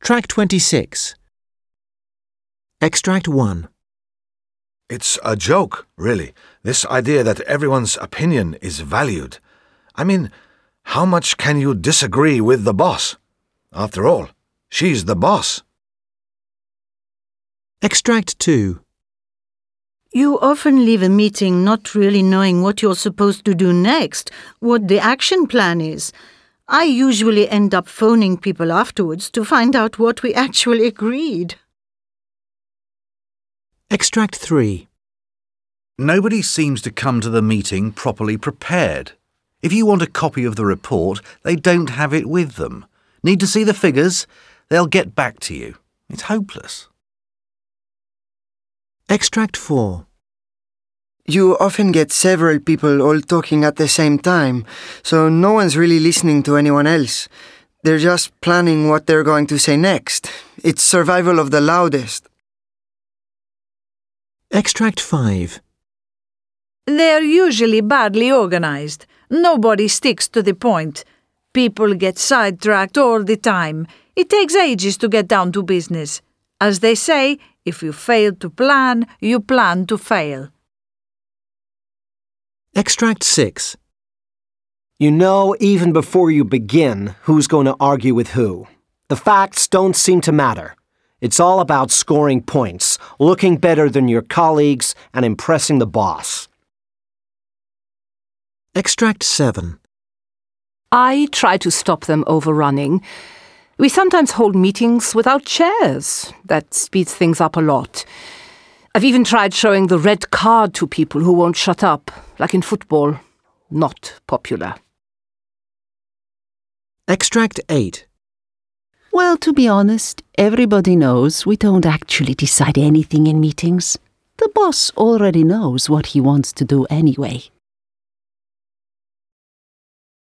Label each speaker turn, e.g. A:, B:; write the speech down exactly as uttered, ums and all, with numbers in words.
A: Track twenty-six. Extract one.
B: It's a joke, really, this idea that everyone's opinion is valued. I mean, how much can you disagree with the boss? After all, she's the boss.
A: Extract two.
C: You often leave a meeting not really knowing what you're supposed to do next, what the action plan is. I usually end up phoning people afterwards to find out what we actually agreed.
A: Extract three.
D: Nobody seems to come to the meeting properly prepared. If you want a copy of the report, they don't have it with them. Need to see the figures? They'll get back to you. It's hopeless.
A: Extract four.
E: You often get several people all talking at the same time, so no one's really listening to anyone else. They're just planning what they're going to say next. It's survival of the loudest.
A: Extract five.
F: They're usually badly organized. Nobody sticks to the point. People get sidetracked all the time. It takes ages to get down to business. As they say, if you fail to plan, you plan to fail.
A: Extract six.
G: You know even before you begin who's going to argue with who. The facts don't seem to matter. It's all about scoring points, looking better than your colleagues, and impressing the boss.
A: Extract seven.
H: I try to stop them overrunning. We sometimes hold meetings without chairs. That speeds things up a lot. I've even tried showing the red card to people who won't shut up, like in football. Not popular.
A: Extract eight.
I: Well, to be honest, everybody knows we don't actually decide anything in meetings. The boss already knows what he wants to do anyway.